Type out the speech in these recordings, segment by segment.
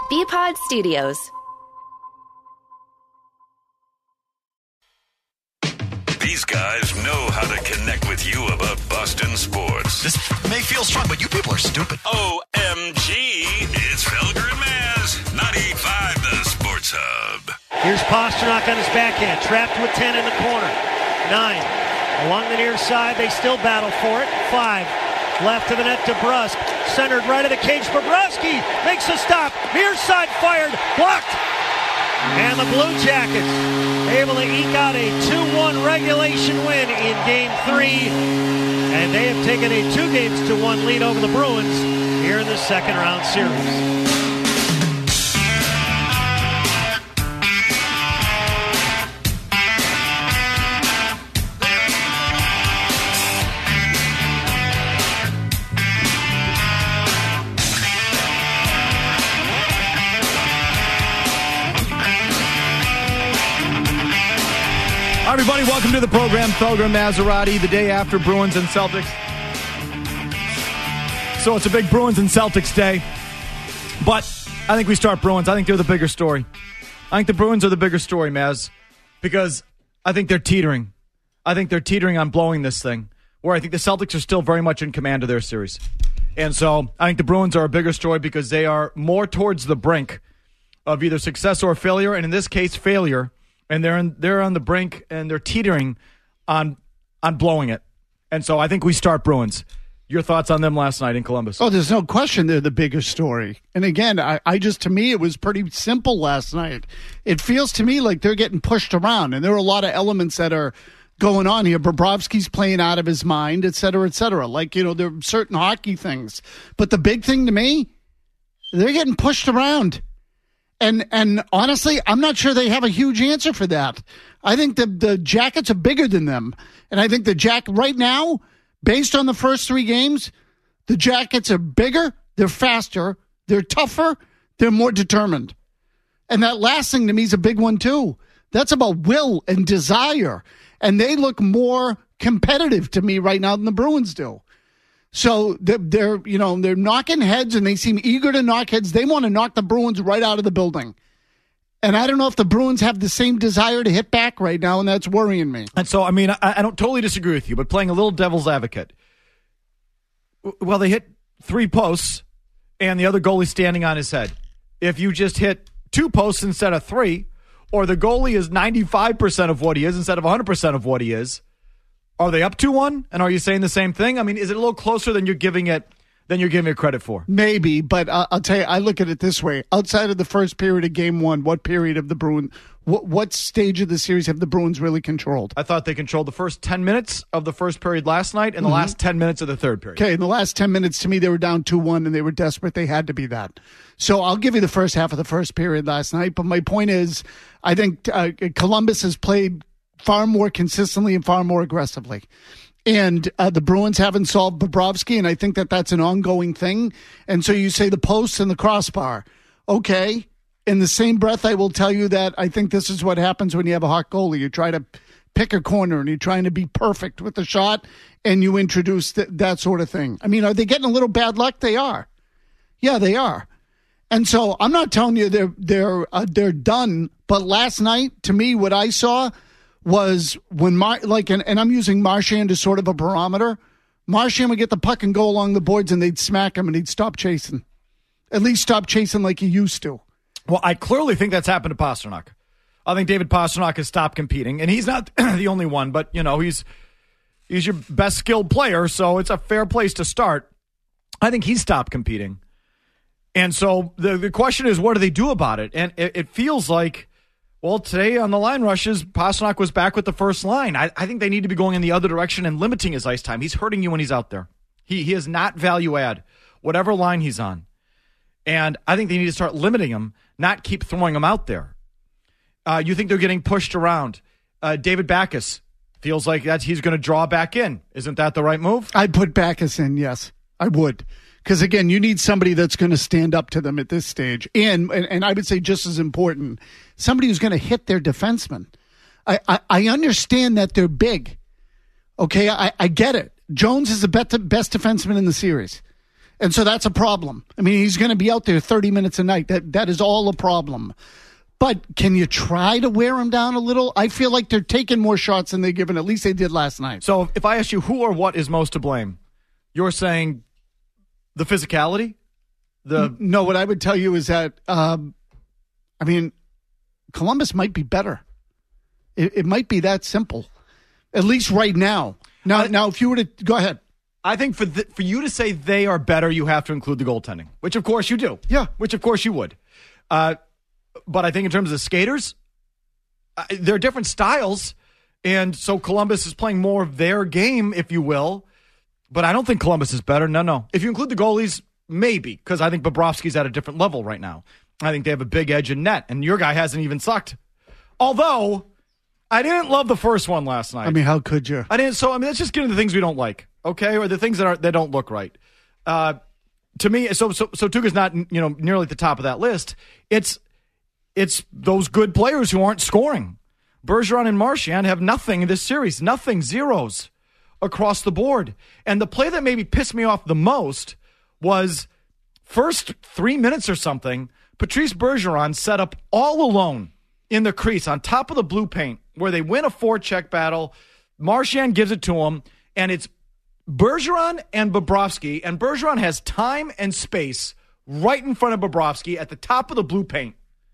BPod Studios. These guys know how to connect with you about Boston sports. This may feel strong, but you people are stupid. OMG, it's Felger and Maz, 98.5 The Sports Hub. Here's Pastrnak on his backhand, trapped with 10 in the corner. 9 along the near side, they still battle for it. 5 left of the net to Brusk, centered right of the cage. Bobrovsky makes a stop, near side fired, blocked. And the Blue Jackets able to eke out a 2-1 regulation win in Game 3. And they have taken a 2-1 lead over the Bruins here in the second round series. Hi, everybody. Welcome to the program. Felger and Maserati, the day after Bruins and Celtics. So it's a big Bruins and Celtics day. But I think we start Bruins. I think they're the bigger story. I think the Bruins are the bigger story, Maz, because I think they're teetering. I think they're teetering on blowing this thing, where I think the Celtics are still very much in command of their series. And so I think the Bruins are a bigger story because they are more towards the brink of either success or failure, and in this case, failure. And they're on the brink, and they're teetering on blowing it. And so I think we start Bruins. Your thoughts on them last night in Columbus? Oh, there's no question they're the bigger story. And again, I just, to me, it was pretty simple last night. It feels to me like they're getting pushed around, and there are a lot of elements that are going on here. Bobrovsky's playing out of his mind, et cetera, et cetera. Like, you know, there are certain hockey things. But the big thing to me, they're getting pushed around. And honestly, I'm not sure they have a huge answer for that. I think the Jackets are bigger than them. And I think right now, based on the first 3 games, the Jackets are bigger, they're faster, they're tougher, they're more determined. And that last thing to me is a big one too. That's about will and desire. And they look more competitive to me right now than the Bruins do. So they're knocking heads, and they seem eager to knock heads. They want to knock the Bruins right out of the building. And I don't know if the Bruins have the same desire to hit back right now, and that's worrying me. And so, I mean, I don't totally disagree with you, but playing a little devil's advocate. Well, they hit 3 posts, and the other goalie standing on his head. If you just hit 2 posts instead of 3, or the goalie is 95% of what he is instead of 100% of what he is, are they up 2-1? And are you saying the same thing? I mean, is it a little closer than you're giving it credit for? Maybe, but I'll tell you, I look at it this way. Outside of the first period of Game 1, what period of the Bruins, what stage of the series have the Bruins really controlled? I thought they controlled the first 10 minutes of the first period last night and the last 10 minutes of the third period. Okay, in the last 10 minutes, to me, they were down 2-1, and they were desperate. They had to be that. So I'll give you the first half of the first period last night, but my point is, I think Columbus has played far more consistently and far more aggressively. And the Bruins haven't solved Bobrovsky, and I think that's an ongoing thing. And so you say the post and the crossbar. Okay. In the same breath, I will tell you that I think this is what happens when you have a hot goalie. You try to pick a corner, and you're trying to be perfect with the shot, and you introduce that sort of thing. I mean, are they getting a little bad luck? They are. Yeah, they are. And so I'm not telling you they're done, but last night, to me, what I saw was when and I'm using Marchand as sort of a barometer. Marchand would get the puck and go along the boards, and they'd smack him, and he'd stop chasing. At least stop chasing like he used to. Well, I clearly think that's happened to Pastrnak. I think David Pastrnak has stopped competing, and he's not the only one, but you know he's your best skilled player, so it's a fair place to start. I think he's stopped competing, and so the question is, what do they do about it? And it feels like. Well, today on the line rushes, Pastrnak was back with the first line. I think they need to be going in the other direction and limiting his ice time. He's hurting you when he's out there. He is not value add, whatever line he's on. And I think they need to start limiting him, not keep throwing him out there. You think they're getting pushed around. David Backes feels like he's going to draw back in. Isn't that the right move? I'd put Backes in, yes. I would. Because, again, you need somebody that's going to stand up to them at this stage. And I would say just as important, somebody who's going to hit their defenseman. I understand that they're big. Okay, I get it. Jones is the best defenseman in the series. And so that's a problem. I mean, he's going to be out there 30 minutes a night. That is all a problem. But can you try to wear him down a little? I feel like they're taking more shots than they're giving. At least they did last night. So if I ask you who or what is most to blame, you're saying the physicality? No, what I would tell you is that, Columbus might be better. It might be that simple, at least right now. Now, if you were to go ahead. I think for you to say they are better, you have to include the goaltending, which of course you do. Yeah. Which of course you would. But I think in terms of skaters, there are different styles. And so Columbus is playing more of their game, if you will. But I don't think Columbus is better. No. If you include the goalies, maybe, because I think Bobrovsky's at a different level right now. I think they have a big edge in net, and your guy hasn't even sucked. Although, I didn't love the first one last night. I mean, how could you? I didn't. So, let's just get into the things we don't like, okay, or the things that don't look right. To me, so Tuukka's not nearly at the top of that list. It's those good players who aren't scoring. Bergeron and Marchand have nothing in this series. Nothing, zeros across the board. And the play that maybe pissed me off the most was first 3 minutes or something, Patrice Bergeron set up all alone in the crease on top of the blue paint where they win a forecheck battle. Marchand gives it to him, and it's Bergeron and Bobrovsky, and Bergeron has time and space right in front of Bobrovsky at the top of the blue paint.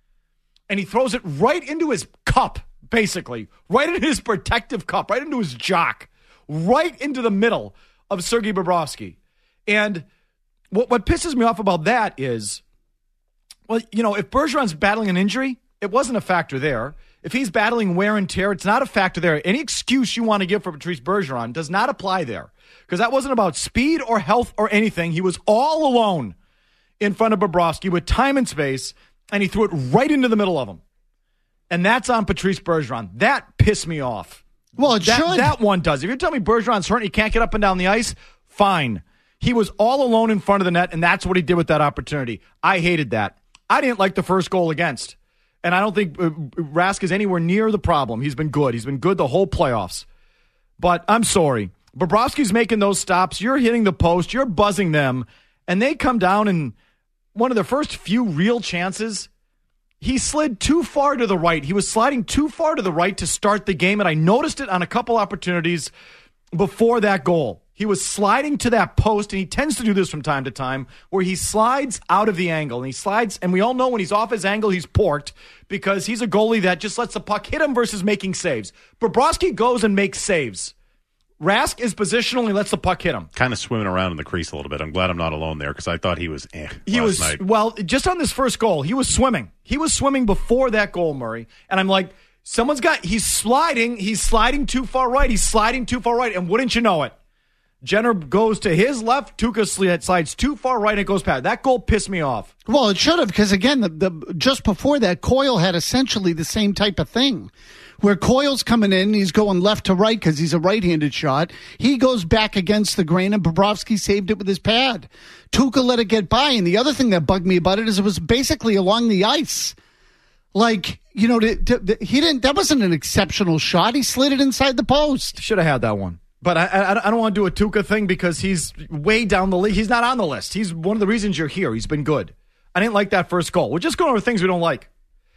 And he throws it right into his cup, basically, right into his protective cup, right into his jock, right into the middle of Sergei Bobrovsky. And what pisses me off about that is, well, if Bergeron's battling an injury, it wasn't a factor there. If he's battling wear and tear, it's not a factor there. Any excuse you want to give for Patrice Bergeron does not apply there, because that wasn't about speed or health or anything. He was all alone in front of Bobrovsky with time and space, and he threw it right into the middle of him. And that's on Patrice Bergeron. That pissed me off. Well, it should. That one does. If you're telling me Bergeron's hurt and he can't get up and down the ice, fine. He was all alone in front of the net, and that's what he did with that opportunity. I hated that. I didn't like the first goal against. And I don't think Rask is anywhere near the problem. He's been good. He's been good the whole playoffs. But I'm sorry. Bobrovsky's making those stops. You're hitting the post. You're buzzing them. And they come down, and one of their first few real chances, he slid too far to the right. He was sliding too far to the right to start the game, and I noticed it on a couple opportunities before that goal. He was sliding to that post, and he tends to do this from time to time, where he slides out of the angle, and he slides, and we all know when he's off his angle, he's porked, because he's a goalie that just lets the puck hit him versus making saves. Bobrovsky goes and makes saves. Rask is positional, and he lets the puck hit him. Kind of swimming around in the crease a little bit. I'm glad I'm not alone there, because I thought he was last night. Well, just on this first goal, he was swimming. He was swimming before that goal, Murray, and I'm like, he's sliding too far right, and wouldn't you know it, Jenner goes to his left, Tuukka slides too far right, and it goes past. That goal pissed me off. Well, it should have, because again, the just before that, Coyle had essentially the same type of thing, where Coyle's coming in, he's going left to right because he's a right-handed shot. He goes back against the grain, and Bobrovsky saved it with his pad. Tuukka let it get by, and the other thing that bugged me about it is it was basically along the ice. Like, he didn't. That wasn't an exceptional shot. He slid it inside the post. Should have had that one. But I don't want to do a Tuukka thing because he's way down the list. He's not on the list. He's one of the reasons you're here. He's been good. I didn't like that first goal. We're just going over things we don't like.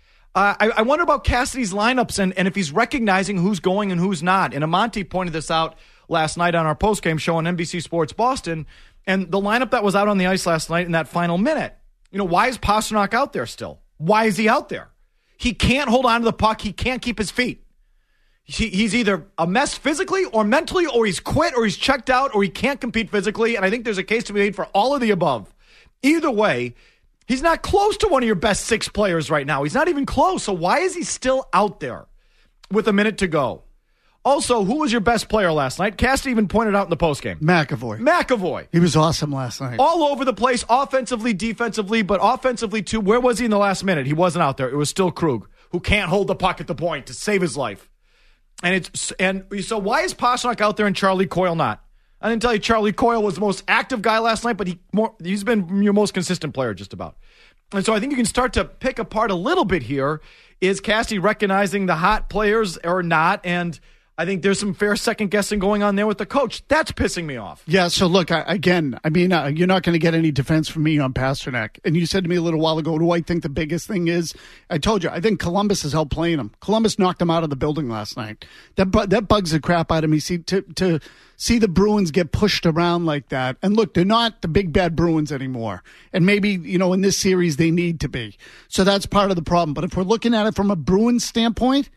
I wonder about Cassidy's lineups and if he's recognizing who's going and who's not. And Amonte pointed this out last night on our postgame show on NBC Sports Boston. And the lineup that was out on the ice last night in that final minute. Why is Pastrnak out there still? Why is he out there? He can't hold on to the puck. He can't keep his feet. He's either a mess physically or mentally, or he's quit, or he's checked out, or he can't compete physically. And I think there's a case to be made for all of the above. Either way, he's not close to one of your best six players right now. He's not even close. So why is he still out there with a minute to go? Also, who was your best player last night? Cassidy even pointed out in the postgame. McAvoy. He was awesome last night. All over the place, offensively, defensively, but offensively too. Where was he in the last minute? He wasn't out there. It was still Krug, who can't hold the puck at the point to save his life. And so why is Pastrnak out there and Charlie Coyle not? I didn't tell you Charlie Coyle was the most active guy last night, but he's been your most consistent player just about. And so I think you can start to pick apart a little bit here. Is Cassidy recognizing the hot players or not? And I think there's some fair second guessing going on there with the coach. That's pissing me off. Yeah, so look, you're not going to get any defense from me on Pasternak. And you said to me a little while ago, what do I think the biggest thing is? I told you, I think Columbus is outplaying him. Columbus knocked him out of the building last night. That bugs the crap out of me. To see the Bruins get pushed around like that. And look, they're not the big bad Bruins anymore. And maybe, in this series they need to be. So that's part of the problem. But if we're looking at it from a Bruins standpoint,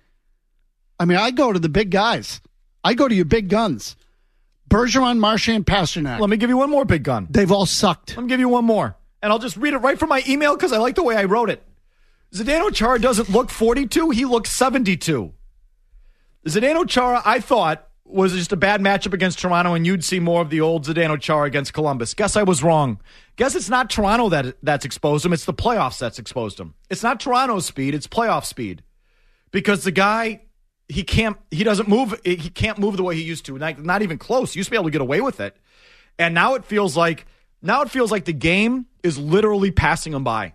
I go to the big guys. I go to your big guns. Bergeron, Marchand, Pasternak. Let me give you one more big gun. They've all sucked. Let me give you one more. And I'll just read it right from my email because I like the way I wrote it. Zdeno Chara doesn't look 42. He looks 72. Zdeno Chara, I thought, was just a bad matchup against Toronto, and you'd see more of the old Zdeno Chara against Columbus. Guess I was wrong. Guess it's not Toronto that's exposed him. It's the playoffs that's exposed him. It's not Toronto's speed. It's playoff speed. Because the guy... He can't move the way he used to. Not even close. He used to be able to get away with it. And now it feels like the game is literally passing him by.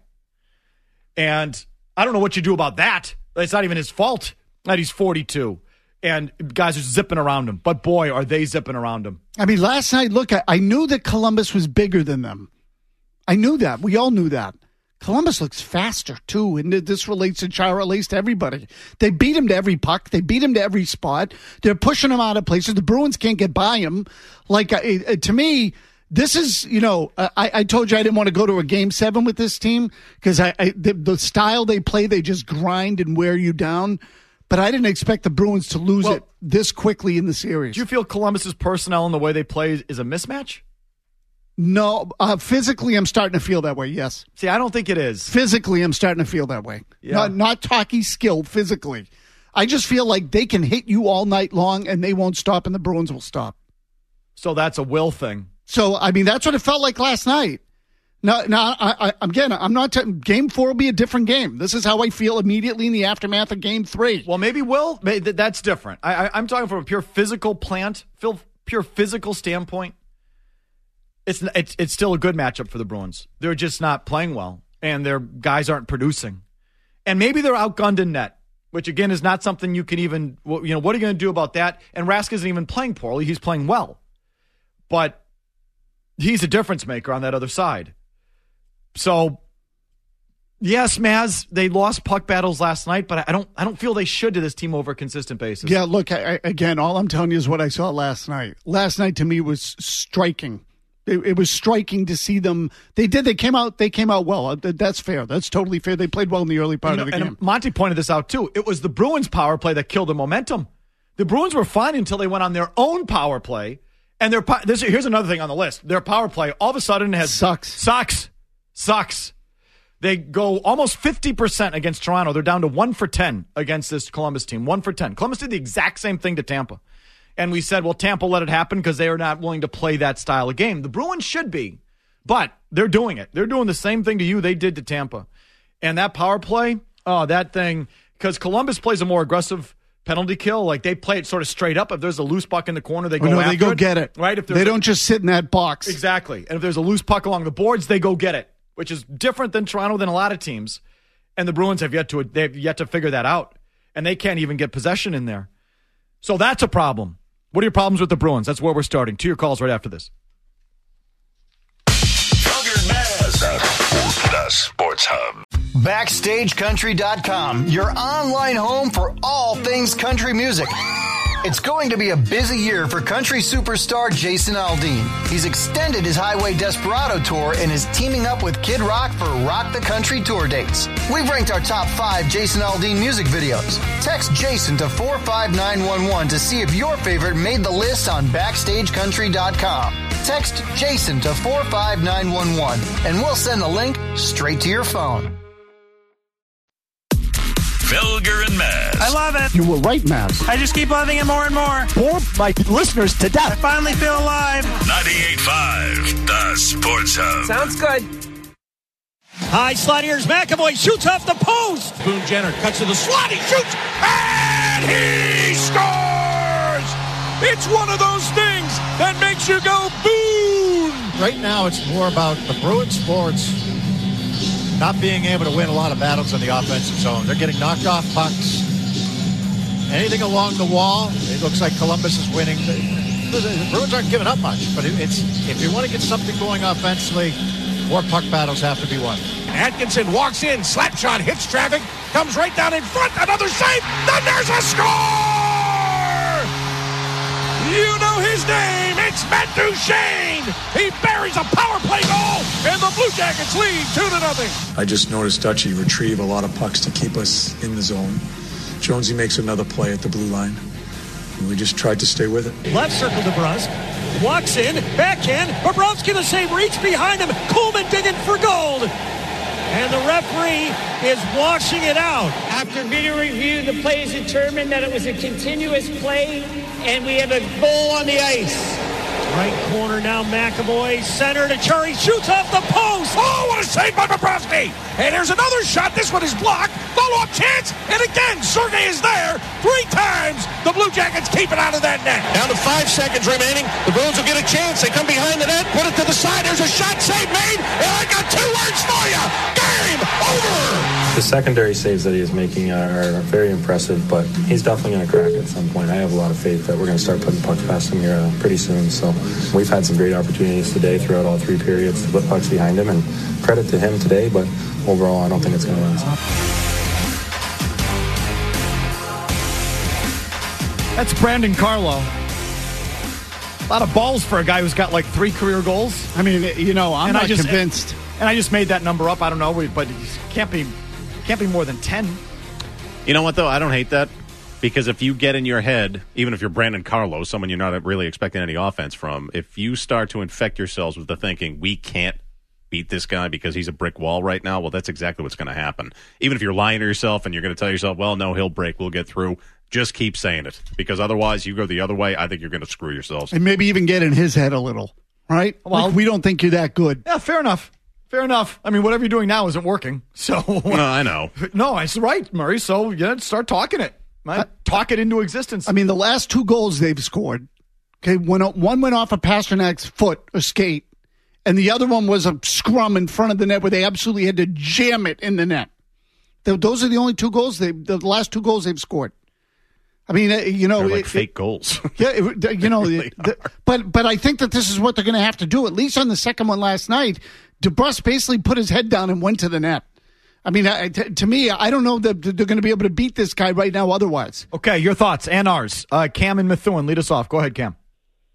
And I don't know what you do about that. It's not even his fault that he's 42. And guys are zipping around him. But boy, are they zipping around him. Last night, look, I knew that Columbus was bigger than them. I knew that. We all knew that. Columbus looks faster, too, and this relates to Chara, relates to everybody. They beat him to every puck. They beat him to every spot. They're pushing him out of places. The Bruins can't get by him. To me, this is, I told you I didn't want to go to a Game 7 with this team because the style they play, they just grind and wear you down. But I didn't expect the Bruins to lose it this quickly in the series. Do you feel Columbus's personnel and the way they play is a mismatch? No, physically, I'm starting to feel that way, yes. See, I don't think it is. Physically, I'm starting to feel that way. Yeah. Not hockey skill, physically. I just feel like they can hit you all night long, and they won't stop, and the Bruins will stop. So that's a will thing. So, that's what it felt like last night. Now, I'm not Game 4 will be a different game. This is how I feel immediately in the aftermath of Game 3. Well, that's different. I'm talking from a pure physical standpoint. It's still a good matchup for the Bruins. They're just not playing well, and their guys aren't producing. And maybe they're outgunned in net, which, again, is not something you can even, what are you going to do about that? And Rask isn't even playing poorly. He's playing well. But he's a difference maker on that other side. So, yes, Maz, they lost puck battles last night, but I don't feel they should to this team over a consistent basis. Yeah, look, again, all I'm telling you is what I saw last night. Last night, to me, was striking. It was striking to see them. They came out well. That's fair. That's totally fair. They played well in the early part of the game. And Monty pointed this out, too. It was the Bruins' power play that killed the momentum. The Bruins were fine until they went on their own power play. And here's another thing on the list. Their power play all of a sudden sucks. They go almost 50% against Toronto. They're down to 1 for 10 against this Columbus team. 1 for 10. Columbus did the exact same thing to Tampa. And we said, well, Tampa let it happen because they are not willing to play that style of game. The Bruins should be, but they're doing it. They're doing the same thing to you they did to Tampa. And that power play, that thing, because Columbus plays a more aggressive penalty kill. Like, they play it sort of straight up. If there's a loose puck in the corner, they go after they go get it. Right? They don't just sit in that box. Exactly. And if there's a loose puck along the boards, they go get it, which is different than Toronto than a lot of teams. And the Bruins have yet to figure that out. And they can't even get possession in there. So that's a problem. What are your problems with the Bruins? That's where we're starting. To your calls right after this. The Sports Hub. BackstageCountry.com, your online home for all things country music. It's going to be a busy year for country superstar Jason Aldean. He's extended his Highway Desperado tour and is teaming up with Kid Rock for Rock the Country tour dates. We've ranked our top 5 Jason Aldean music videos. Text Jason to 45911 to see if your favorite made the list on BackstageCountry.com. Text Jason to 45911 and we'll send the link straight to your phone. Felger and Maz. I love it. You were right, Maz. I just keep loving it more and more. Bore my listeners to I death. finally feel alive. 98.5, The Sports Hub. Sounds good. High slide, here's McAvoy, shoots off the post. Boone Jenner cuts to the slot, he shoots, and he scores! It's one of those things that makes you go boom! Right now, it's more about the Bruins forwards not being able to win a lot of battles in the offensive zone. They're getting knocked off pucks. anything along the wall, it looks like Columbus is winning. The Bruins aren't giving up much, but if you want to get something going offensively, more puck battles have to be won. Atkinson walks in, slap shot, hits traffic, comes right down in front, another save, then there's a score! You know his name, it's Matt Duchene! He buries a power play goal, and the Blue Jackets lead 2-0. I just noticed Dutchy retrieve a lot of pucks to keep us in the zone. Jonesy makes another play at the blue line, and we just tried to stay with it. Left circle to Brust. Walks in, backhand. Bobrovsky the save, reach behind him. Kuhlman digging for gold. And the referee is washing it out. After video review, the play is determined that it was a continuous play, and we have a goal on the ice. Right corner now, McAvoy. Center to Chari. Shoots off the post. Oh, what a save by Bobrovsky! And there's another shot. This one is blocked. Follow-up chance. And again, Sergei is there. 3 times. The Blue Jackets keep it out of that net. Down to 5 seconds remaining. The Bruins will get a chance. They come behind the net. Put it to the side. There's a shot. Save made. And I got 2 words for you. Game over. The secondary saves that he is making are very impressive, but he's definitely going to crack at some point. I have a lot of faith that we're going to start putting pucks past him here pretty soon. So we've had some great opportunities today throughout all 3 periods to put pucks behind him, and credit to him today, but overall I don't think it's going to last. That's Brandon Carlo. A lot of balls for a guy who's got like 3 career goals. I mean, I'm not convinced. And I just made that number up. I don't know, but it can't be more than 10. You know what, though? I don't hate that. Because if you get in your head, even if you're Brandon Carlo, someone you're not really expecting any offense from, if you start to infect yourselves with the thinking, we can't beat this guy because he's a brick wall right now, well, that's exactly what's going to happen. Even if you're lying to yourself and you're going to tell yourself, well, no, he'll break, we'll get through, just keep saying it. Because otherwise, you go the other way, I think you're going to screw yourselves. And maybe even get in his head a little, right? Well, we don't think you're that good. Yeah, fair enough. Fair enough. I mean, whatever you're doing now isn't working. So no, I know. No, it's right, Murray. So start talking it. Talk it into existence. I mean, the last 2 goals they've scored, okay, one went off of Pasternak's foot, a skate, and the other one was a scrum in front of the net where they absolutely had to jam it in the net. Those are the only 2 goals, the last 2 goals they've scored. I mean, they're like fake goals. Yeah, really but I think that this is what they're going to have to do. At least on the second one last night, DeBrusk basically put his head down and went to the net. I mean, to me, I don't know that they're going to be able to beat this guy right now otherwise. Okay, your thoughts and ours. Cam and Methuen, lead us off. Go ahead, Cam.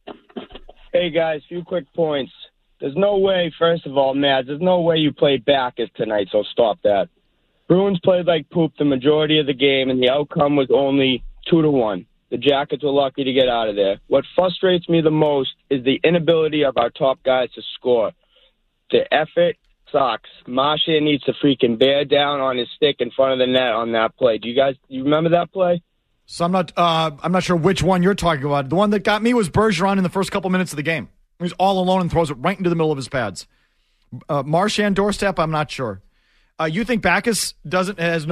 Hey, guys, few quick points. There's no way, first of all, Mads, there's no way you play Backus tonight, so stop that. Bruins played like poop the majority of the game, and the outcome was only 2-1. The Jackets were lucky to get out of there. What frustrates me the most is the inability of our top guys to score. The effort sucks. Marchand needs to freaking bear down on his stick in front of the net on that play. Do you remember that play? So I'm not sure which one you're talking about. The one that got me was Bergeron in the first couple minutes of the game. He's all alone and throws it right into the middle of his pads. Marchand doorstep, I'm not sure. You think Backus deserves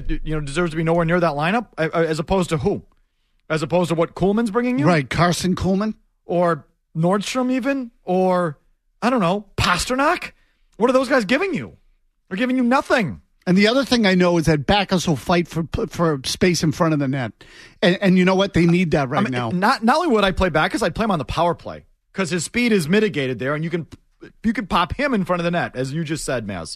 to be nowhere near that lineup, as opposed to who? As opposed to what Kuhlman's bringing you? Right, Carson Kuhlman. Or Nordstrom even? Or, I don't know, Pasternak? What are those guys giving you? They're giving you nothing. And the other thing I know is that Backus will fight for space in front of the net. And you know what? They need that now. Not only would I play Backus, I'd play him on the power play because his speed is mitigated there, and you can pop him in front of the net, as you just said, Maz.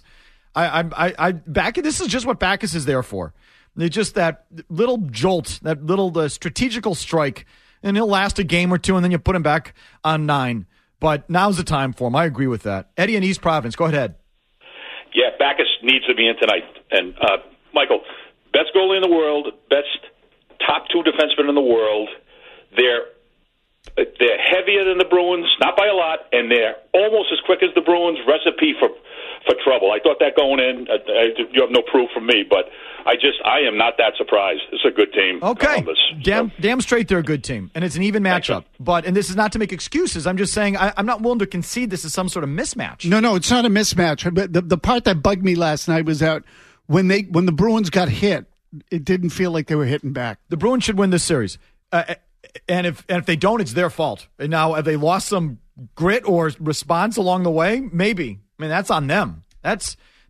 This is just what Backus is there for. It's just that little jolt, that little strategical strike, and he'll last a game or two, and then you put him back on 9. But now's the time for him. I agree with that. Eddie in East Providence, go ahead. Yeah, Backus needs to be in tonight. And, Michael, best goalie in the world, best top 2 defensemen in the world. They're heavier than the Bruins, not by a lot, and they're almost as quick as the Bruins. Recipe for trouble. I thought that going in. You have no proof from me, but I am not that surprised. It's a good team. Okay, damn straight they're a good team, and it's an even matchup. And this is not to make excuses. I'm just saying I'm not willing to concede this is some sort of mismatch. No, it's not a mismatch. But the part that bugged me last night was that when the Bruins got hit, it didn't feel like they were hitting back. The Bruins should win this series. And if they don't, it's their fault. And now, have they lost some grit or response along the way? Maybe. I mean, that's on them. That's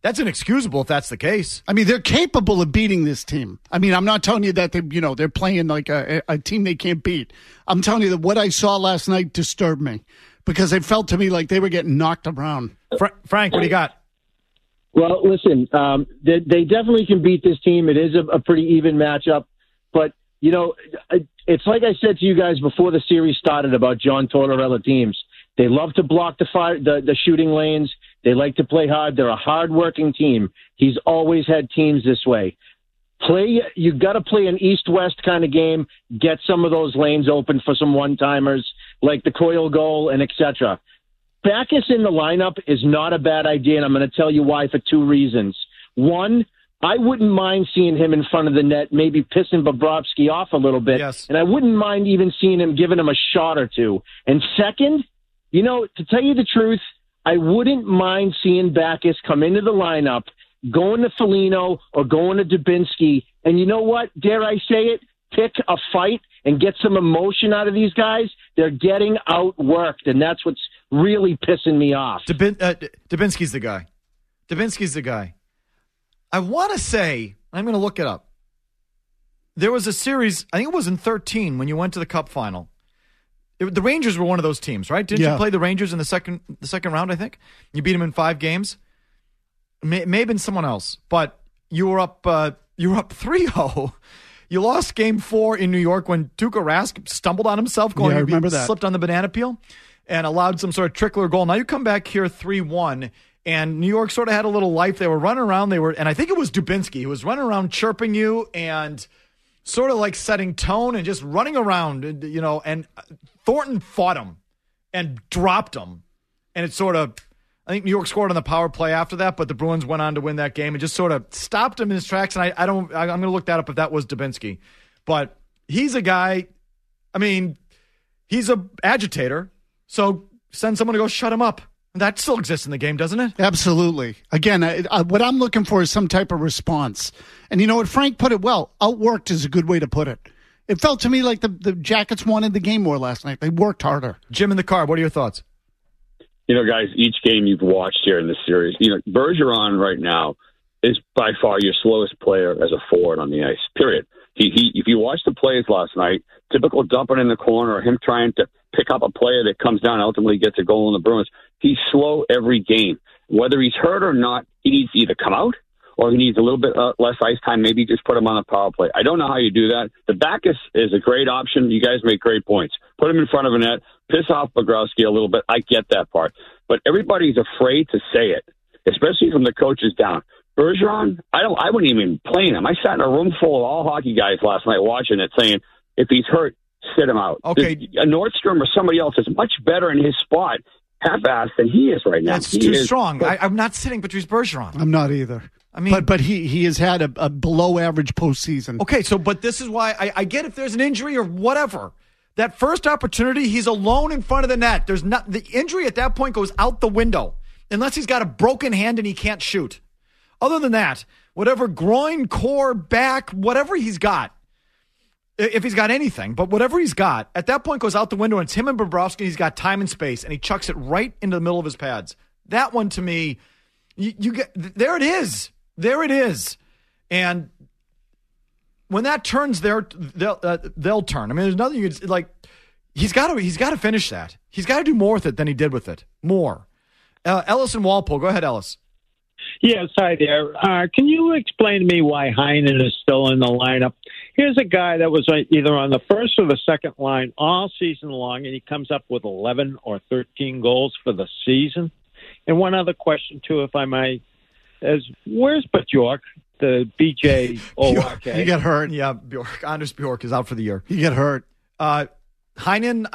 That's inexcusable if that's the case. I mean, they're capable of beating this team. I mean, I'm not telling you that they're playing like a team they can't beat. I'm telling you that what I saw last night disturbed me because it felt to me like they were getting knocked around. Frank, what do you got? Well, listen, they definitely can beat this team. It is a pretty even matchup. But, it's like I said to you guys before the series started about John Tortorella teams. They love to block the shooting lanes. They like to play hard. They're a hard-working team. He's always had teams this way. You got to play an east-west kind of game, get some of those lanes open for some one-timers like the Coyle goal and etc. Backes in the lineup is not a bad idea, and I'm going to tell you why for 2 reasons. One, I wouldn't mind seeing him in front of the net, maybe pissing Bobrovsky off a little bit, and I wouldn't mind even seeing him giving him a shot or two. And second, to tell you the truth, I wouldn't mind seeing Backes come into the lineup, going to Foligno or going to Dubinsky, and you know what? Dare I say it? Pick a fight and get some emotion out of these guys. They're getting outworked, and that's what's really pissing me off. Dubinsky's the guy. Dubinsky's the guy. I want to say, I'm going to look it up. There was a series, I think it was in 2013, when you went to the Cup final. The Rangers were one of those teams, right? Didn't you play the Rangers in the second round, I think? You beat them in 5 games. May have been someone else, but you were up 3-0. You lost game 4 in New York when Tuukka Rask stumbled on himself, I remember that. Slipped on the banana peel and allowed some sort of trickler goal. Now you come back here 3-1, and New York sort of had a little life. They were running around. And I think it was Dubinsky who was running around chirping you and sort of like setting tone and just running around, and Thornton fought him and dropped him. And it sort of, I think New York scored on the power play after that, but the Bruins went on to win that game and just sort of stopped him in his tracks. And I'm going to look that up if that was Dubinsky. But he's a guy, he's a agitator. So send someone to go shut him up. That still exists in the game, doesn't it? Absolutely. Again, what I'm looking for is some type of response. And you know what? Frank put it well. Outworked is a good way to put it. It felt to me like the Jackets wanted the game more last night. They worked harder. Jim in the car, what are your thoughts? Guys, each game you've watched here in this series, Bergeron right now is by far your slowest player as a forward on the ice, period. He if you watch the plays last night, typical dumping in the corner or him trying to pick up a player that comes down and ultimately gets a goal in the Bruins, he's slow every game. Whether he's hurt or not, he needs to either come out or he needs a little bit less ice time, maybe just put him on a power play. I don't know how you do that. The Backes is a great option. You guys make great points. Put him in front of a net, piss off Bobrovsky a little bit. I get that part. But everybody's afraid to say it, especially from the coaches down. Bergeron, I wouldn't even play him. I sat in a room full of all hockey guys last night watching it saying, if he's hurt, sit him out. Okay. A Nordstrom or somebody else is much better in his spot, half-assed, than he is right now. That's too strong. I'm not sitting Patrice Bergeron. I'm not either. But he has had a below-average postseason. Okay, but this is why I get if there's an injury or whatever. That first opportunity, he's alone in front of the net. The injury at that point goes out the window, unless he's got a broken hand and he can't shoot. Other than that, whatever groin, core, back, whatever he's got, if he's got anything, but whatever he's got, at that point goes out the window, and it's him and Bobrovsky. He's got time and space, and he chucks it right into the middle of his pads. That one, to me, you get there. It is. There it is. And when that turns, they'll turn. There's nothing you could like. He's got to finish that. He's got to do more with it than he did with it. More. Ellis and Walpole. Go ahead, Ellis. Yes, hi there. Can you explain to me why Heinen is still in the lineup? Here's a guy that was either on the first or the second line all season long, and he comes up with 11 or 13 goals for the season. And one other question, too, if I might, is where's Bjork, the BJ Owak? He got hurt. Yeah, Bjork. Anders Bjork is out for the year. He got hurt. Heinen,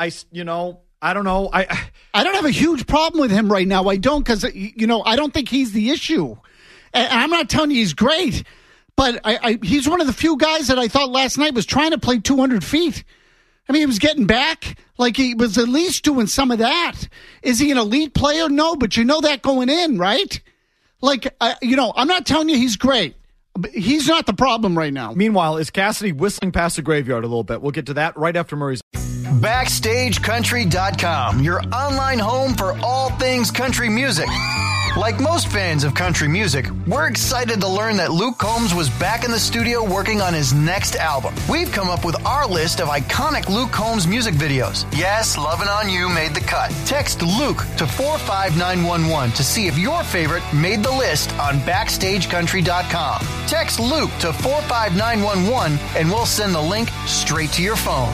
I don't know. I don't have a huge problem with him right now. I don't, because, I don't think he's the issue. And I'm not telling you he's great, but he's one of the few guys that I thought last night was trying to play 200 feet. He was getting back. Like, he was at least doing some of that. Is he an elite player? No, but you know that going in, right? Like, I'm not telling you he's great. But he's not the problem right now. Meanwhile, is Cassidy whistling past the graveyard a little bit? We'll get to that right after Murray's. BackstageCountry.com, your online home for all things country music. Like most fans of country music, we're excited to learn that Luke Combs was back in the studio working on his next album. We've come up with our list of iconic Luke Combs music videos. Yes, Lovin' On You made the cut. Text Luke to 45911 to see if your favorite made the list on BackstageCountry.com. Text Luke to 45911 and we'll send the link straight to your phone.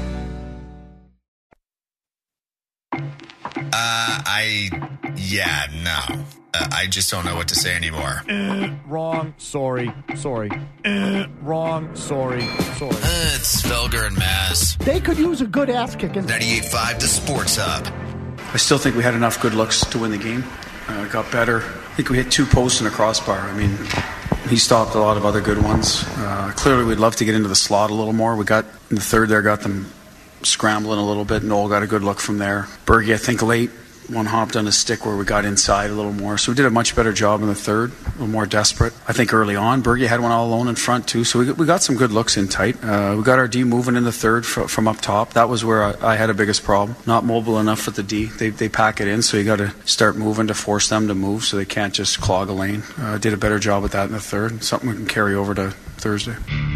No. I just don't know what to say anymore. Wrong. Sorry. Wrong. Sorry. It's Felger and Maz. They could use a good ass kicking. 98.5 The Sports Hub. I still think we had enough good looks to win the game. Got better. I think we hit 2 posts and a crossbar. I mean, he stopped a lot of other good ones. Clearly, we'd love to get into the slot a little more. We got in the third there, got them scrambling a little bit. Noel got a good look from there. Bergie, I think late, one hopped on his stick where we got inside a little more. So we did a much better job in the third, a little more desperate. I think early on, Bergie had one all alone in front too. So we got some good looks in tight. We got our D moving in the third from up top. That was where I had a biggest problem. Not mobile enough at the D. They pack it in, so you got to start moving to force them to move so they can't just clog a lane. Did a better job with that in the third. Something we can carry over to Thursday.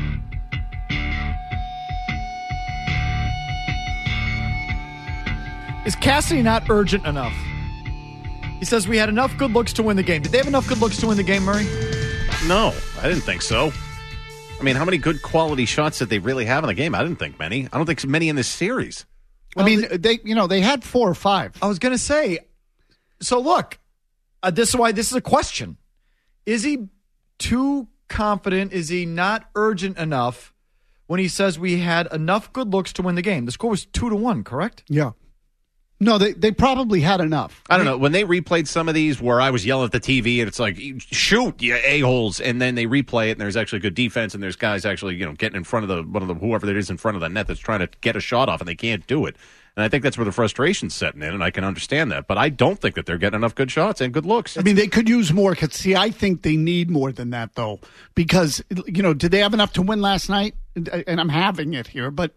Is Cassidy not urgent enough? He says we had enough good looks to win the game. Did they have enough good looks to win the game, Murray? No, I didn't think so. I mean, how many good quality shots did they really have in the game? I didn't think many. I don't think so many in this series. Well, they had 4 or 5. I was going to say, so look, this is why this is a question. Is he too confident? Is he not urgent enough when he says we had enough good looks to win the game? The score was 2-1, correct? Yeah. No, they probably had enough. I don't know. When they replayed some of these where I was yelling at the TV and it's like, shoot, you a-holes, and then they replay it and there's actually good defense and there's guys actually, getting in front of whoever that is in front of the net that's trying to get a shot off and they can't do it. And I think that's where the frustration's setting in, and I can understand that. But I don't think that they're getting enough good shots and good looks. I mean, they could use more. I think they need more than that, though. Because, did they have enough to win last night? And I'm having it here. But,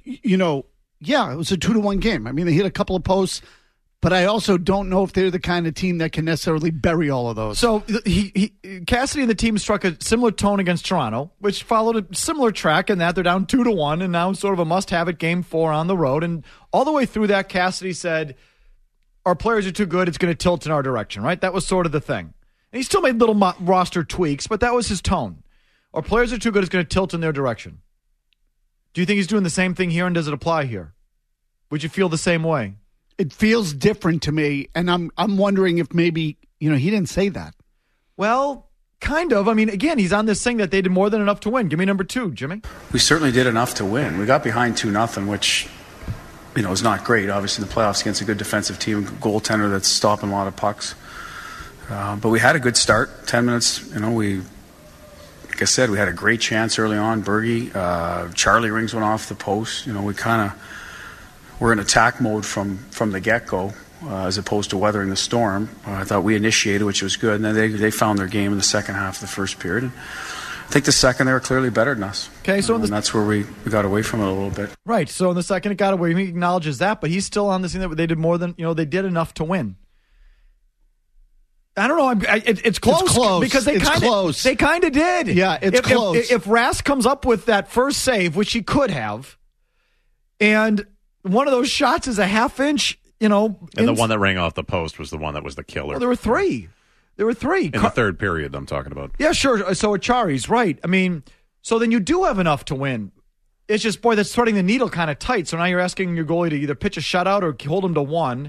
yeah, it was a 2-1 game. I mean, they hit a couple of posts. But I also don't know if they're the kind of team that can necessarily bury all of those. So Cassidy and the team struck a similar tone against Toronto, which followed a similar track in that they're down 2-1 and now sort of a must-have-it game 4 on the road. And all the way through that, Cassidy said, our players are too good, it's going to tilt in our direction, right? That was sort of the thing. And he still made little roster tweaks, but that was his tone. Our players are too good, it's going to tilt in their direction. Do you think he's doing the same thing here, and does it apply here? Would you feel the same way? It feels different to me, and I'm wondering if maybe, he didn't say that. Well, kind of. I mean, again, he's on this thing that they did more than enough to win. Give me number 2, Jimmy. We certainly did enough to win. We got behind 2-0, which, is not great. Obviously, the playoffs against a good defensive team, goaltender that's stopping a lot of pucks. But we had a good start. 10 minutes, like I said, we had a great chance early on. Bergie, Charlie rings one off the post. We kind of were in attack mode from the get-go as opposed to weathering the storm. I thought we initiated, which was good, and then they found their game in the second half of the first period. And I think the second they were clearly better than us. Okay, so and that's where we got away from it a little bit. Right, so in the second it got away. He acknowledges that, but he's still on this thing that they did more than, they did enough to win. I don't know. It's close. It's close. Because they kind of did. Yeah, it's close. If Rask comes up with that first save, which he could have, and one of those shots is a half-inch, And the one that rang off the post was the one that was the killer. Well, there were 3. In the third period, I'm talking about. Yeah, sure. So Achari's right. I mean, so then you do have enough to win. It's just, boy, that's threading the needle kind of tight. So now you're asking your goalie to either pitch a shutout or hold him to 1.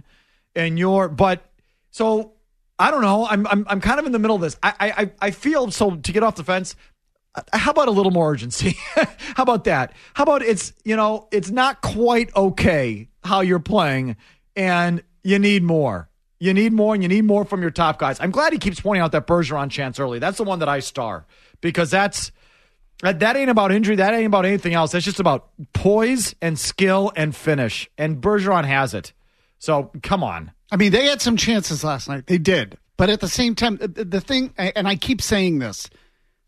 So I don't know. I'm kind of in the middle of this. I feel, so to get off the fence, how about a little more urgency? How about that? How about it's not quite okay how you're playing, and you need more. You need more, and you need more from your top guys. I'm glad he keeps pointing out that Bergeron chance early. That's the one that I star, because that ain't about injury. That ain't about anything else. That's just about poise and skill and finish, and Bergeron has it. So come on. I mean, they had some chances last night. They did. But at the same time, the thing, and I keep saying this,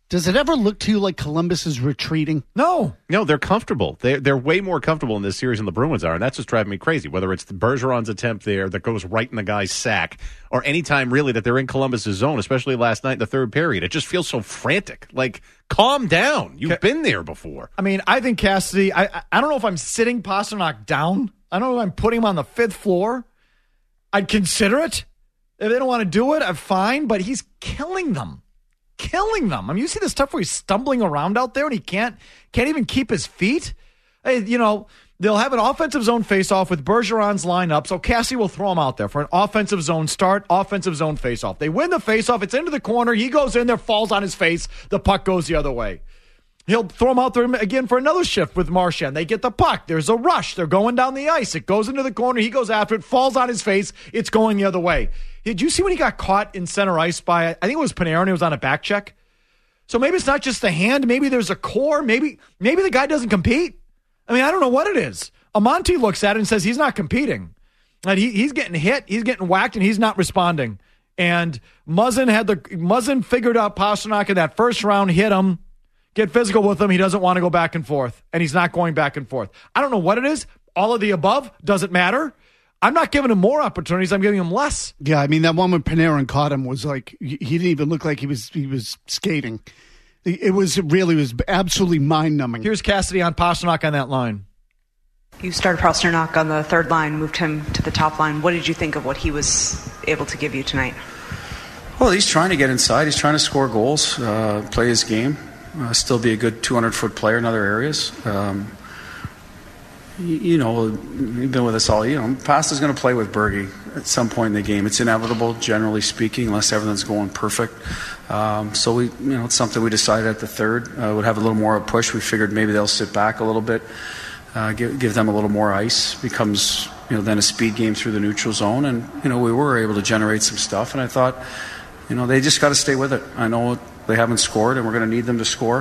Does it ever look to you like Columbus is retreating? No, they're comfortable. They're way more comfortable in this series than the Bruins are, and that's what's driving me crazy. Whether it's the Bergeron's attempt there that goes right in the guy's sack, or any time really that they're in Columbus's zone, especially last night in the third period, it just feels so frantic. Like, calm down. You've been there before. I mean, I think Cassidy. I don't know if I'm sitting Pastrnak down. I don't know if I'm putting him on the 5th floor. I'd consider it. If they don't want to do it, I'm fine. But he's killing them. I mean, you see the stuff where he's stumbling around out there and he can't even keep his feet. Hey, they'll have an offensive zone face-off with Bergeron's lineup, so Cassie will throw him out there for an offensive zone start, offensive zone face-off. They win the face-off. It's into the corner. He goes in there, falls on his face. The puck goes the other way. He'll throw him out there again for another shift with Marchand. They get the puck. There's a rush. They're going down the ice. It goes into the corner. He goes after it, falls on his face. It's going the other way. Did you see when he got caught in center ice by, I think it was Panarin, it was on a back check? So maybe it's not just the hand. Maybe there's a core. Maybe the guy doesn't compete. I mean, I don't know what it is. Amonte looks at it and says he's not competing. And he's getting hit, he's getting whacked, and he's not responding. And Muzzin figured out Pastrnak in that first round, hit him, get physical with him. He doesn't want to go back and forth, and he's not going back and forth. I don't know what it is. All of the above doesn't matter. I'm not giving him more opportunities. I'm giving him less. Yeah, I mean, that one when Panarin caught him was like, he didn't even look like he was skating. It was absolutely mind-numbing. Here's Cassidy on Pastrnak on that line. You started Pastrnak on the third line, moved him to the top line. What did you think of what he was able to give you tonight? Well, he's trying to get inside. He's trying to score goals, play his game, still be a good 200-foot player in other areas. You've been with us all. Pasta's going to play with Bergie at some point in the game. It's inevitable, generally speaking, unless everything's going perfect. So it's something we decided at the third would have a little more of a push. We figured maybe they'll sit back a little bit, give them a little more ice. Becomes then a speed game through the neutral zone, and we were able to generate some stuff. And I thought, they just got to stay with it. I know they haven't scored, and we're going to need them to score.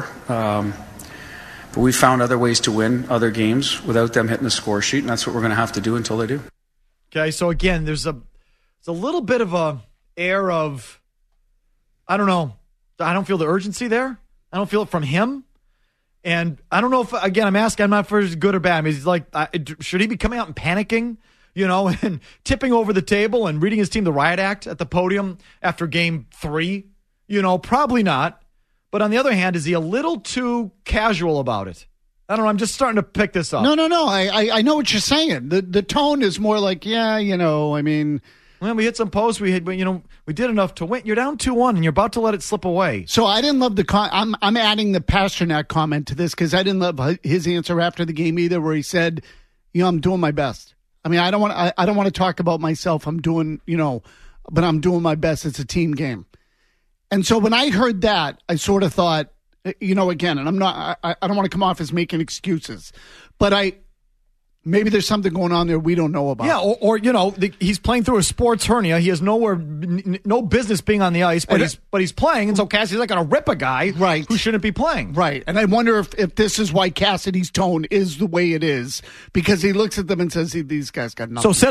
But we found other ways to win other games without them hitting the score sheet, and that's what we're going to have to do until they do. Okay, so again, there's a little bit of a air of, I don't know. I don't feel the urgency there. I don't feel it from him. And I don't know if, again, I'm asking, I'm not for good or bad. I mean, he's like, should he be coming out and panicking, and tipping over the table and reading his team the riot act at the podium after game 3? Probably not. But on the other hand, is he a little too casual about it? I don't know. I'm just starting to pick this up. No. I know what you're saying. The tone is more like, I mean. Well, we hit some posts. We did enough to win. You're down 2-1, and you're about to let it slip away. So I didn't love I'm adding the Pastrnak comment to this because I didn't love his answer after the game either, where he said, I'm doing my best. I mean, I don't want to talk about myself. I'm doing, but I'm doing my best. It's a team game. And so when I heard that, I sort of thought, again, and I don't want to come off as making excuses, but maybe there's something going on there we don't know about. Yeah, or he's playing through a sports hernia. He has no business being on the ice, but he's playing, and so Cassidy's not going to rip a guy who shouldn't be playing. Right, and I wonder if this is why Cassidy's tone is the way it is, because he looks at them and says, these guys got nothing. So sit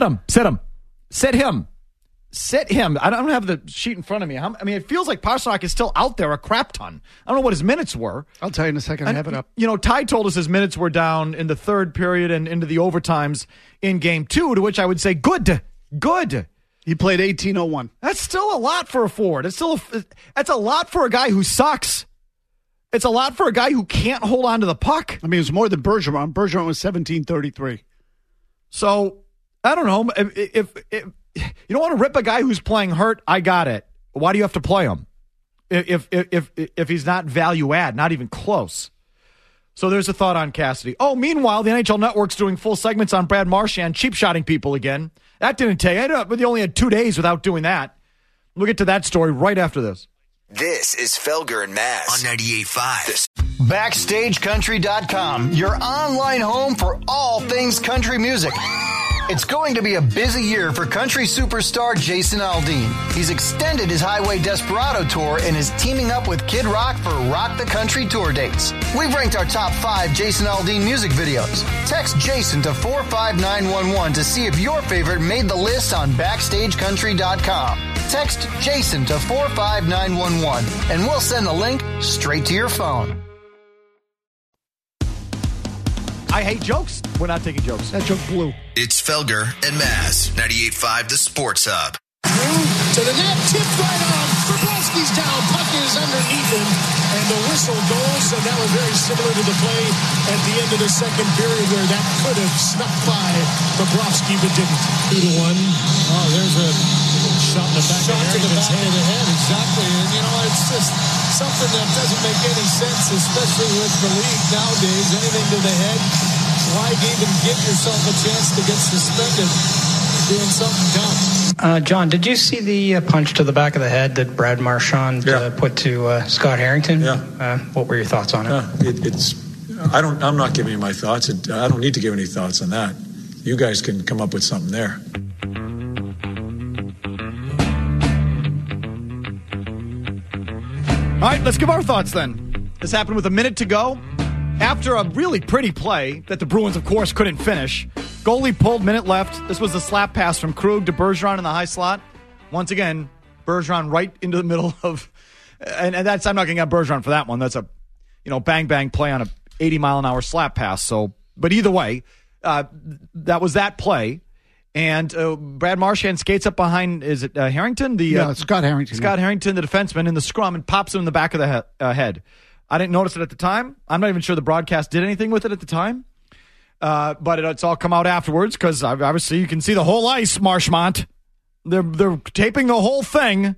him. Sit him. I don't have the sheet in front of me. I mean, it feels like Pastrnak is still out there a crap ton. I don't know what his minutes were. I'll tell you in a second. I have it up. Ty told us his minutes were down in the third period and into the overtimes in game 2, to which I would say good. He played 18:01. That's still a lot for a forward. That's a lot for a guy who sucks. It's a lot for a guy who can't hold on to the puck. I mean, it's more than Bergeron. Bergeron was 17:33. So, I don't know. If you don't want to rip a guy who's playing hurt, I got it. Why do you have to play him if he's not value add, not even close? So there's a thought on Cassidy. Oh, meanwhile, the NHL Network's doing full segments on Brad Marchand, cheap-shotting people again. That didn't take. They only had 2 days without doing that. We'll get to that story right after this. This is Felger and Maz on 98.5. BackstageCountry.com, your online home for all things country music. It's going to be a busy year for country superstar Jason Aldean. He's extended his Highway Desperado tour and is teaming up with Kid Rock for Rock the Country tour dates. We've ranked our top 5 Jason Aldean music videos. Text Jason to 45911 to see if your favorite made the list on BackstageCountry.com. Text Jason to 45911 and we'll send the link straight to your phone. I hate jokes. We're not taking jokes. That joke blew. It's Felger and Maz, 98.5 The Sports Hub. To the net, tipped right on. Bobrovsky's down. Puck is underneath him. And the whistle goes. And that was very similar to the play at the end of the second period where that could have snuck by Bobrovsky but didn't. 2-1. Oh, there's a shot in the back of the head. Exactly. And, it's just something that doesn't make any sense, especially with the league nowadays. Anything to the head. Why even give yourself a chance to get suspended doing something dumb? John, did you see the punch to the back of the head that Brad Marchand put to Scott Harrington? Yeah. What were your thoughts on it? I'm not giving you my thoughts. I don't need to give any thoughts on that. You guys can come up with something there. All right, let's give our thoughts then. This happened with a minute to go. After a really pretty play that the Bruins, of course, couldn't finish, goalie pulled, minute left. This was a slap pass from Krug to Bergeron in the high slot. Once again, Bergeron right into the middle of, and that's, I'm not going to get Bergeron for that one. That's a, bang bang play on a 80-mile-an-hour slap pass. So, but either way, that was that play. And Brad Marchand skates up behind, is it Harrington? Scott Harrington. Scott Harrington, the defenseman, in the scrum, and pops him in the back of the head. I didn't notice it at the time. I'm not even sure the broadcast did anything with it at the time. But it's all come out afterwards because obviously you can see the whole ice, Marchmont. They're taping the whole thing.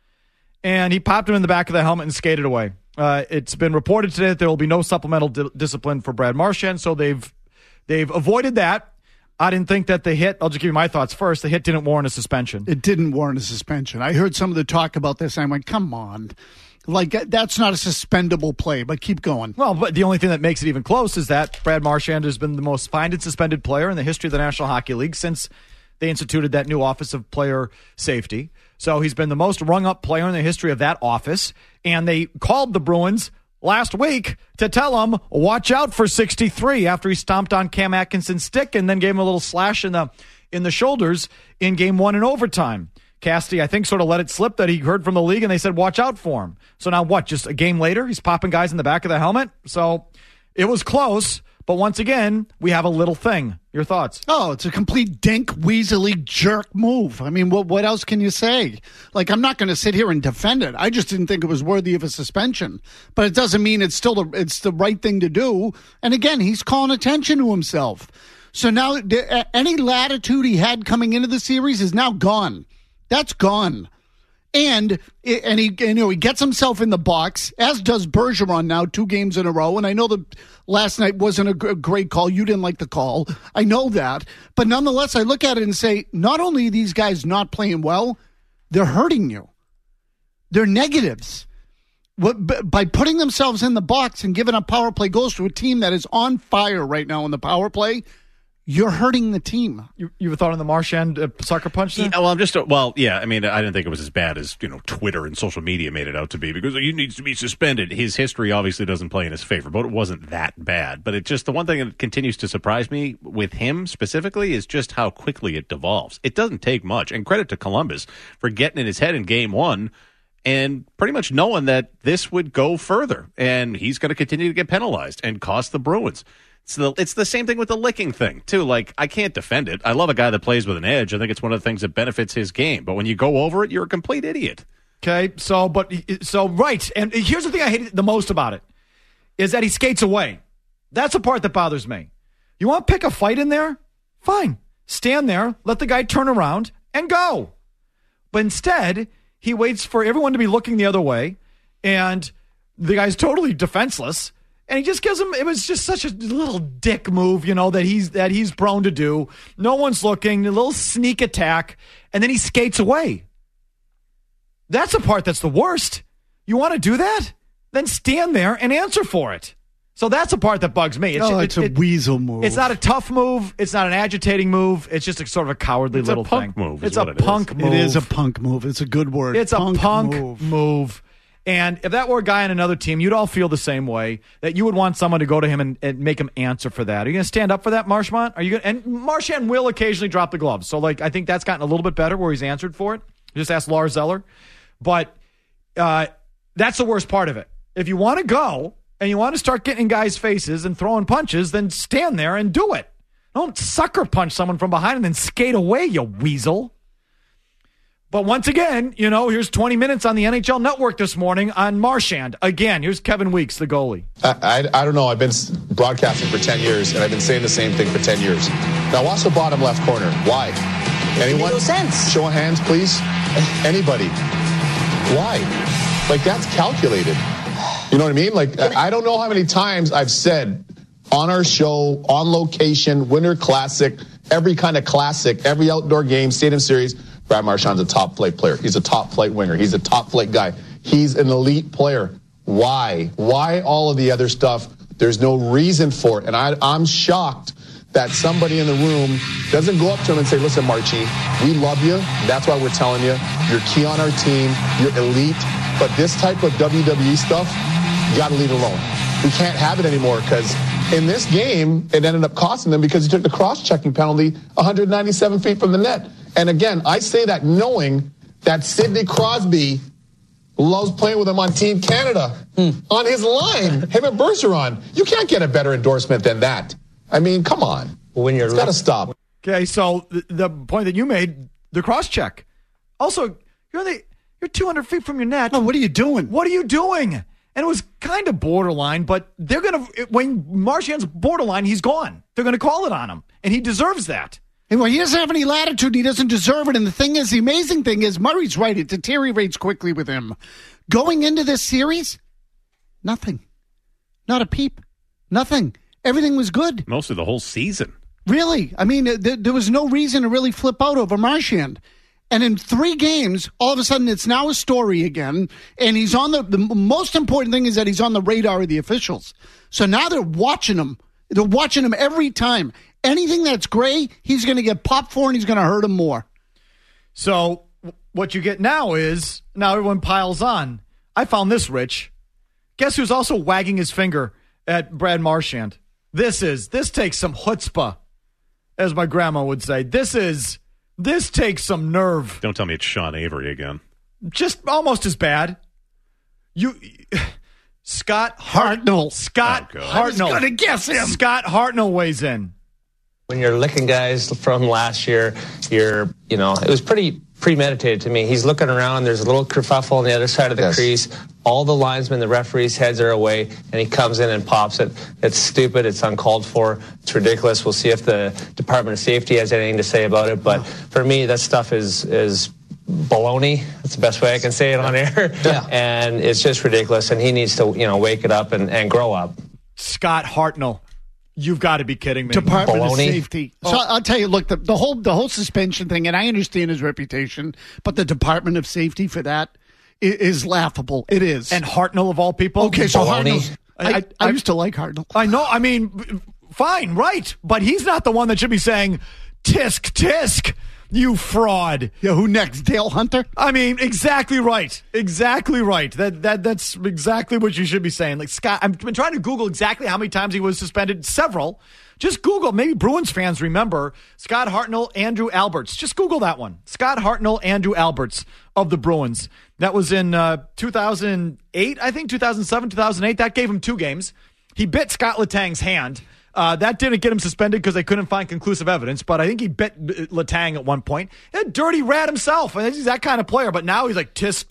And he popped him in the back of the helmet and skated away. It's been reported today that there will be no supplemental discipline for Brad Marchand, so they've avoided that. I didn't think that the hit, I'll just give you my thoughts first, the hit didn't warrant a suspension. It didn't warrant a suspension. I heard some of the talk about this, and I went, come on. Like, that's not a suspendable play, but keep going. Well, but the only thing that makes it even close is that Brad Marchand has been the most fined and suspended player in the history of the National Hockey League since they instituted that new Office of Player Safety. So he's been the most rung-up player in the history of that office, and they called the Bruins last week to tell him, watch out for 63 after he stomped on Cam Atkinson's stick and then gave him a little slash in the shoulders in Game 1 in overtime. Cassidy, I think, sort of let it slip that he heard from the league, and they said, watch out for him. So now what, just a game later, he's popping guys in the back of the helmet? So it was close, but once again, we have a little thing. Your thoughts? Oh, it's a complete dink, weaselly jerk move. I mean, what else can you say? Like, I'm not going to sit here and defend it. I just didn't think it was worthy of a suspension. But it doesn't mean it's still it's the right thing to do. And again, he's calling attention to himself. So now any latitude he had coming into the series is now gone. That's gone. And he gets himself in the box, as does Bergeron now, 2 games in a row. And I know that last night wasn't a great call. You didn't like the call. I know that. But nonetheless, I look at it and say, not only are these guys not playing well, they're hurting you. They're negatives. By putting themselves in the box and giving up power play goals to a team that is on fire right now in the power play, you're hurting the team. You ever thought on the Marchand sucker punch? Yeah, I mean, I didn't think it was as bad as Twitter and social media made it out to be because he needs to be suspended. His history obviously doesn't play in his favor, but it wasn't that bad. But it just, the one thing that continues to surprise me with him specifically is just how quickly it devolves. It doesn't take much, and credit to Columbus for getting in his head in Game 1 and pretty much knowing that this would go further, and he's going to continue to get penalized and cost the Bruins. It's the same thing with the licking thing, too. Like, I can't defend it. I love a guy that plays with an edge. I think it's one of the things that benefits his game. But when you go over it, you're a complete idiot. Okay, right. And here's the thing I hate the most about it, is that he skates away. That's the part that bothers me. You want to pick a fight in there? Fine. Stand there, let the guy turn around, and go. But instead, he waits for everyone to be looking the other way, and the guy's totally defenseless. And he just gives him, it was just such a little dick move, that he's prone to do. No one's looking, a little sneak attack, and then he skates away. That's the part that's the worst. You want to do that? Then stand there and answer for it. So that's the part that bugs me. It's a weasel move. It's not a tough move. It's not an agitating move. It's just a sort of a cowardly little thing. It's a punk move. It's a punk move. It is a punk move. It's a good word. It's a punk move. And if that were a guy on another team, you'd all feel the same way, that you would want someone to go to him and make him answer for that. Are you going to stand up for that, Marchand? And Marchand will occasionally drop the gloves. So, I think that's gotten a little bit better where he's answered for it. Just ask Lars Eller. But that's the worst part of it. If you want to go and you want to start getting in guys' faces and throwing punches, then stand there and do it. Don't sucker punch someone from behind and then skate away, you weasel. But once again, here's 20 minutes on the NHL Network this morning on Marchand. Again, here's Kevin Weeks, the goalie. I don't know. I've been broadcasting for 10 years, and I've been saying the same thing for 10 years. Now, watch the bottom left corner. Why? Anyone? No sense. Show of hands, please. Anybody. Why? Like, that's calculated. You know what I mean? Like, I don't know how many times I've said on our show, on location, Winter Classic, every kind of classic, every outdoor game, stadium series, Brad Marchand's a top flight player. He's a top flight winger. He's a top flight guy. He's an elite player. Why? Why all of the other stuff? There's no reason for it. And I'm shocked that somebody in the room doesn't go up to him and say, listen, Marchie, we love you. That's why we're telling you. You're key on our team. You're elite. But this type of WWE stuff, you got to leave it alone. We can't have it anymore because in this game, it ended up costing them because he took the cross-checking penalty 197 feet from the net. And again, I say that knowing that Sidney Crosby loves playing with him on Team Canada. On his line, him and Bergeron. You can't get a better endorsement than that. I mean, come on. It's got to stop. Okay, so the point that you made, the cross-check. Also, you're 200 feet from your net. Oh, what are you doing? What are you doing? And it was kind of borderline, but they're going to, when Marchand's borderline, he's gone. They're going to call it on him, and he deserves that. Well, he doesn't have any latitude. He doesn't deserve it. And the thing is, the amazing thing is, Murray's right. It deteriorates quickly with him. Going into this series, nothing. Not a peep. Nothing. Everything was good. Most of the whole season. Really? I mean, there was no reason to really flip out over Marchand. And in 3 games, all of a sudden, it's now a story again. And he's on the most important thing is that he's on the radar of the officials. So now they're watching him. They're watching him every time. Anything that's gray, he's going to get popped for and he's going to hurt him more. So what you get now is, now everyone piles on. I found this, Rich. Guess who's also wagging his finger at Brad Marchand? This takes some chutzpah, as my grandma would say. This takes some nerve. Don't tell me it's Sean Avery again. Just almost as bad. Scott Hartnell. Hartnell. I was going to guess him. Scott Hartnell weighs in. When you're licking guys from last year, it was pretty premeditated to me. He's looking around. There's a little kerfuffle on the other side of the crease. All the linesmen, the referees' heads are away, and he comes in and pops it. It's stupid. It's uncalled for. It's ridiculous. We'll see if the Department of Safety has anything to say about it. But for me, that stuff is baloney. That's the best way I can say it on air. Yeah. And it's just ridiculous. And he needs to, wake it up and grow up. Scott Hartnell. You've got to be kidding me. Department of Safety. So I'll tell you, look, the whole suspension thing, and I understand his reputation, but the Department of Safety for that is laughable. It is. And Hartnell of all people? Okay, so Hartnell. I used to like Hartnell. I know. I mean, fine, right. But he's not the one that should be saying, tisk, you fraud. Yeah, who next? Dale Hunter? I mean, exactly right. Exactly right. That's exactly what you should be saying. Like, Scott, I've been trying to Google exactly how many times he was suspended. Several. Just Google. Maybe Bruins fans remember Scott Hartnell, Andrew Alberts. Just Google that one. Scott Hartnell, Andrew Alberts of the Bruins. That was in 2008, I think, 2007, 2008. That gave him 2 games. He bit Scott Letang's hand. That didn't get him suspended because they couldn't find conclusive evidence, but I think he bit Letang at one point. A dirty rat himself. I think he's that kind of player, but now he's like, tisk.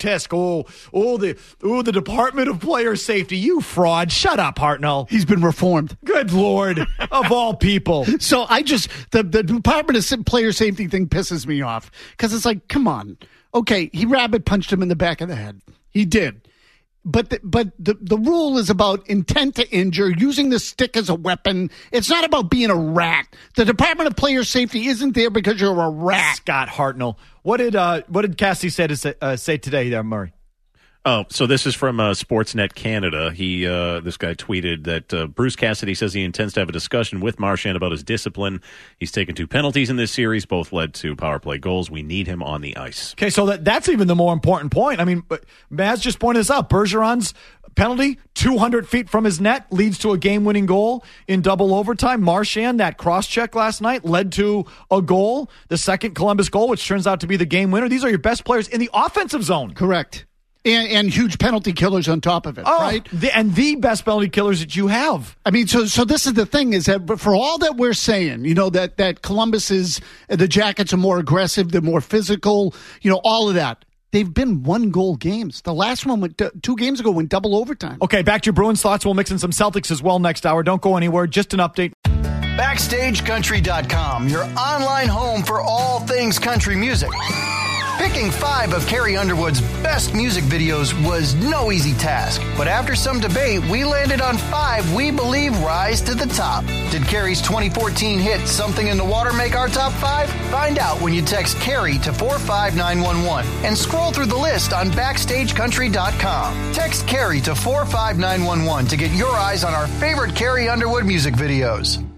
The Department of Player Safety. You fraud. Shut up, Hartnell. He's been reformed. Good Lord. Of all people. So the Department of Player Safety thing pisses me off because it's like, come on. Okay, he rabbit punched him in the back of the head. He did. But the rule is about intent to injure, using the stick as a weapon. It's not about being a rat. The Department of Player Safety isn't there because you're a rat. Scott Hartnell. What did Cassie say today there, Murray? Oh, so this is from Sportsnet Canada. This guy tweeted that Bruce Cassidy says he intends to have a discussion with Marchand about his discipline. He's taken 2 penalties in this series. Both led to power play goals. We need him on the ice. Okay, so that's even the more important point. I mean, Maz just pointed this out. Bergeron's penalty, 200 feet from his net, leads to a game-winning goal in double overtime. Marchand, that cross-check last night, led to a goal, the second Columbus goal, which turns out to be the game winner. These are your best players in the offensive zone. Correct. And huge penalty killers on top of it, right? The best penalty killers that you have. I mean, so this is the thing, is that for all that we're saying, that Columbus is, the Jackets are more aggressive, they're more physical, all of that. They've been 1-goal games. The last one went 2 games ago went double overtime. Okay, back to your Bruins thoughts. We'll mix in some Celtics as well next hour. Don't go anywhere. Just an update. BackstageCountry.com, your online home for all things country music. Picking 5 of Carrie Underwood's best music videos was no easy task. But after some debate, we landed on 5 we believe rise to the top. Did Carrie's 2014 hit Something in the Water make our top 5? Find out when you text Carrie to 45911 and scroll through the list on BackstageCountry.com. Text Carrie to 45911 to get your eyes on our favorite Carrie Underwood music videos.